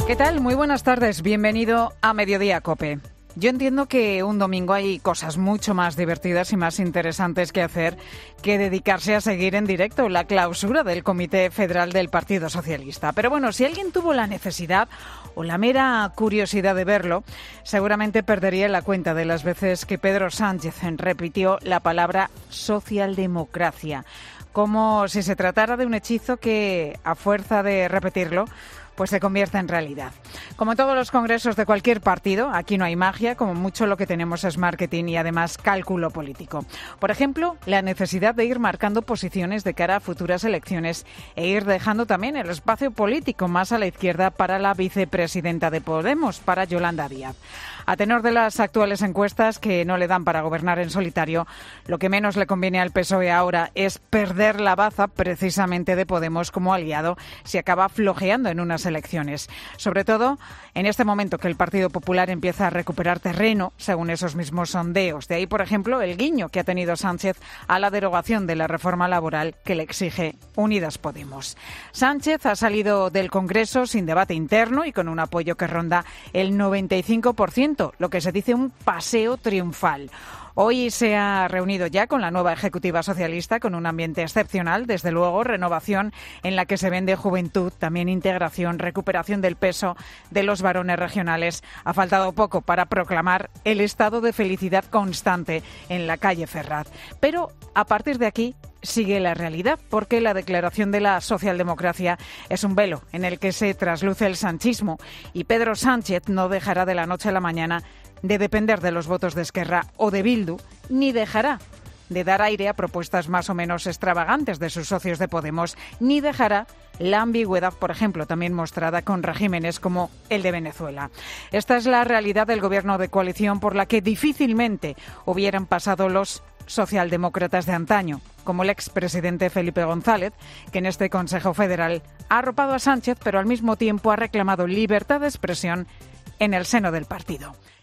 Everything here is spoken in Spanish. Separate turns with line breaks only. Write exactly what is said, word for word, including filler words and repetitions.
¿Qué tal? Muy buenas tardes. Bienvenido a Mediodía COPE. Yo entiendo que un domingo hay cosas mucho más divertidas y más interesantes que hacer que dedicarse a seguir en directo la clausura del Comité Federal del Partido Socialista. Pero bueno, si alguien tuvo la necesidad o la mera curiosidad de verlo, seguramente perdería la cuenta de las veces que Pedro Sánchez repitió la palabra socialdemocracia, como si se tratara de un hechizo que, a fuerza de repetirlo, pues se convierte en realidad. Como en todos los congresos de cualquier partido, aquí no hay magia, como mucho lo que tenemos es marketing y además cálculo político. Por ejemplo, la necesidad de ir marcando posiciones de cara a futuras elecciones e ir dejando también el espacio político más a la izquierda para la vicepresidenta de Podemos, para Yolanda Díaz. A tenor de las actuales encuestas que no le dan para gobernar en solitario, lo que menos le conviene al P S O E ahora es perder la baza precisamente de Podemos como aliado si acaba flojeando en unas elecciones. Sobre todo en este momento que el Partido Popular empieza a recuperar terreno, según esos mismos sondeos. De ahí, por ejemplo, el guiño que ha tenido Sánchez a la derogación de la reforma laboral que le exige Unidas Podemos. Sánchez ha salido del Congreso sin debate interno y con un apoyo que ronda el noventa y cinco por ciento, lo que se dice un paseo triunfal. Hoy se ha reunido ya con la nueva ejecutiva socialista con un ambiente excepcional, desde luego, renovación en la que se vende juventud, también integración, recuperación del peso de los varones regionales. Ha faltado poco para proclamar el estado de felicidad constante en la calle Ferraz. Pero a partir de aquí sigue la realidad, porque la declaración de la socialdemocracia es un velo en el que se trasluce el sanchismo y Pedro Sánchez no dejará de la noche a la mañana de depender de los votos de Esquerra o de Bildu, ni dejará de dar aire a propuestas más o menos extravagantes de sus socios de Podemos, ni dejará la ambigüedad, por ejemplo, también mostrada con regímenes como el de Venezuela. Esta es la realidad del gobierno de coalición por la que difícilmente hubieran pasado los socialdemócratas de antaño, como el expresidente Felipe González, que en este Consejo Federal ha arropado a Sánchez, pero al mismo tiempo ha reclamado libertad de expresión en el seno del partido.